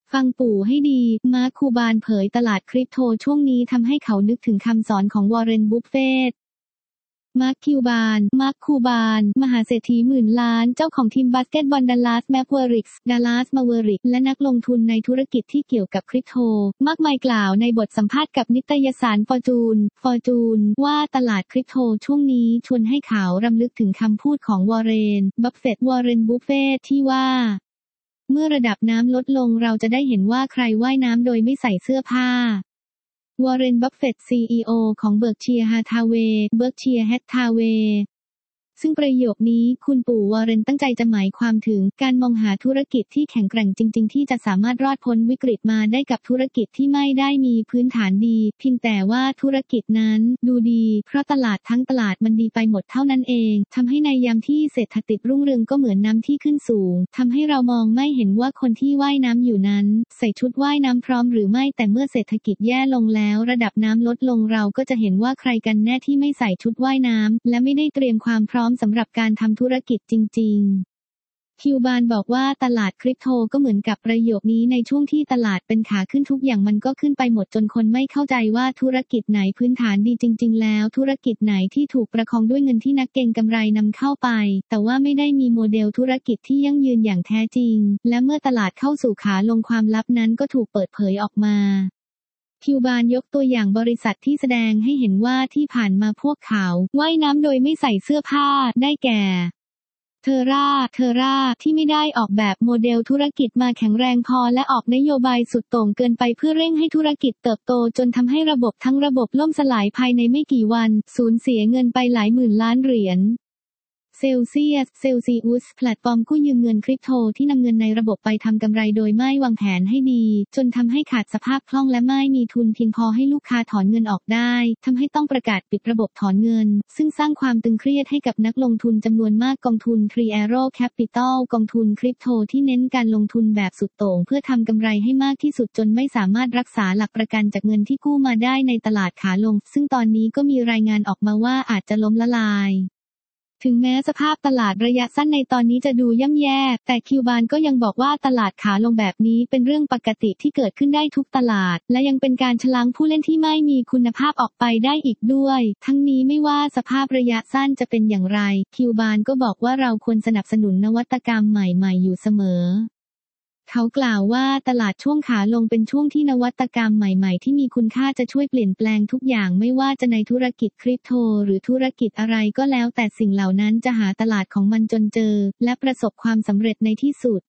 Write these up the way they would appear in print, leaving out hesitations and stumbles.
ฟังปู่ให้ดีมาร์ค คูบานเผยตลาดคริปโตช่วงนี้ทำให้เขานึกถึงคำสอนของวอร์เรน บัฟเฟตต์มาร์ค คูบาน มหาเศรษฐีหมื่นล้านเจ้าของทีมบาสเกตบอลดัลลัส แมเวอริกส์ และนักลงทุนในธุรกิจที่เกี่ยวกับคริปโตมากมายกล่าวในบทสัมภาษณ์กับนิตยสารฟอร์จูนว่าตลาดคริปโตช่วงนี้ชวนให้เขารำลึกถึงคำพูดของวอร์เรน บัฟเฟตต์ที่ว่าเมื่อระดับน้ำลดลงเราจะได้เห็นว่าใครว่ายน้ำโดยไม่ใส่เสื้อผ้าวอร์เรน บัฟเฟตต์ CEO ของเบิร์กเชียร์ ฮาทาเวย์ซึ่งประโยคนี้คุณปู่วอร์เรนตั้งใจจะหมายความถึงการมองหาธุรกิจที่แข็งแกร่งจริงๆที่จะสามารถรอดพ้นวิกฤตมาได้กับธุรกิจที่ไม่ได้มีพื้นฐานดีเพียงแต่ว่าธุรกิจนั้นดูดีเพราะตลาดทั้งตลาดมันดีไปหมดเท่านั้นเองทำให้ในยามที่เศรษฐกิจรุ่งเรืองก็เหมือนน้ำที่ขึ้นสูงทำให้เรามองไม่เห็นว่าคนที่ว่ายน้ำอยู่นั้นใส่ชุดว่ายน้ำพร้อมหรือไม่แต่เมื่อเศรษฐกิจแย่ลงแล้วระดับน้ำลดลงเราก็จะเห็นว่าใครกันแน่ที่ไม่ใส่ชุดว่ายน้ำและไม่ได้เตรียมความพร้อมสำหรับการทำธุรกิจจริงๆคิวบานบอกว่าตลาดคริปโตก็เหมือนกับประโยคนี้ในช่วงที่ตลาดเป็นขาขึ้นทุกอย่างมันก็ขึ้นไปหมดจนคนไม่เข้าใจว่าธุรกิจไหนพื้นฐานดีจริงๆแล้วธุรกิจไหนที่ถูกประคองด้วยเงินที่นักเก็งกำไรนำเข้าไปแต่ว่าไม่ได้มีโมเดลธุรกิจที่ยั่งยืนอย่างแท้จริงและเมื่อตลาดเข้าสู่ขาลงความลับนั้นก็ถูกเปิดเผยออกมาคิวบานยกตัวอย่างบริษัทที่แสดงให้เห็นว่าที่ผ่านมาพวกเขาว่ายน้ำโดยไม่ใส่เสื้อผ้าได้แก่เทอร่าที่ไม่ได้ออกแบบโมเดลธุรกิจมาแข็งแรงพอและออกนโยบายสุดโต่งเกินไปเพื่อเร่งให้ธุรกิจเติบโตจนทำให้ระบบทั้งระบบล่มสลายภายในไม่กี่วันสูญเสียเงินไปหลายหมื่นล้านเหรียญเซลเซีอุสแพลตฟอร์มกู้ยืมเงินคริปโตที่นำเงินในระบบไปทำกำไรโดยไม่วางแผนให้ดีจนทำให้ขาดสภาพคล่องและไม่มีทุนเพียงพอให้ลูกค้าถอนเงินออกได้ทำให้ต้องประกาศปิดระบบถอนเงินซึ่งสร้างความตึงเครียดให้กับนักลงทุนจำนวนมากกองทุน Three Arrow Capital กองทุนคริปโตที่เน้นการลงทุนแบบสุดโต่งเพื่อทำกำไรให้มากที่สุดจนไม่สามารถรักษาหลักประกันจากเงินที่กู้มาได้ในตลาดขาลงซึ่งตอนนี้ก็มีรายงานออกมาว่าอาจจะล้มละลายถึงแม้สภาพตลาดระยะสั้นในตอนนี้จะดูย่ำแย่แต่คิวบานก็ยังบอกว่าตลาดขาลงแบบนี้เป็นเรื่องปกติที่เกิดขึ้นได้ทุกตลาดและยังเป็นการชะล้างผู้เล่นที่ไม่มีคุณภาพออกไปได้อีกด้วยทั้งนี้ไม่ว่าสภาพระยะสั้นจะเป็นอย่างไรคิวบานก็บอกว่าเราควรสนับสนุนนวัตกรรมใหม่ๆอยู่เสมอเขากล่าวว่าตลาดช่วงขาลงเป็นช่วงที่นวัตกรรมใหม่ๆที่มีคุณค่าจะช่วยเปลี่ยนแปลงทุกอย่างไม่ว่าจะในธุรกิจคริปโตหรือธุรกิจอะไรก็แล้วแต่สิ่งเหล่านั้นจะหาตลาดของมันจนเจอและประสบความสำเร็จในที่สุด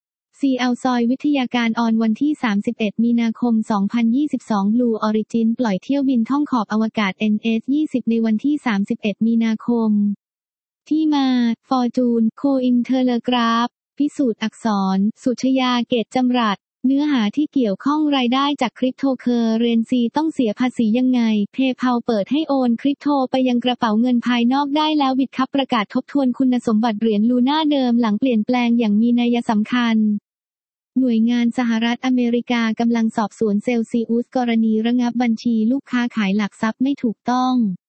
CL ซอยวิทยาการออนวันที่31มีนาคม2022 Blue Origin ปล่อยเที่ยวบินท่องขอบอวกาศ NS-20 ในวันที่31มีนาคมที่มาฟอร์จูนโคอินเทเลกราฟพิสูจน์อักษรสุชยาเกตจำรัดเนื้อหาที่เกี่ยวข้องรายได้จากคริปโตเคอเรนซีต้องเสียภาษียังไงPayPalเปิดให้โอนคริปโตไปยังกระเป๋าเงินภายนอกได้แล้วบิตคัพประกาศทบทวนคุณสมบัติเหรียญลูน่าเดิมหลังเปลี่ยนแปลงอย่างมีนัยสำคัญหน่วยงานสหรัฐอเมริกากำลังสอบสวนเซลซีอุสกรณีระงับบัญชีลูกค้าขายหลักทรัพย์ไม่ถูกต้อง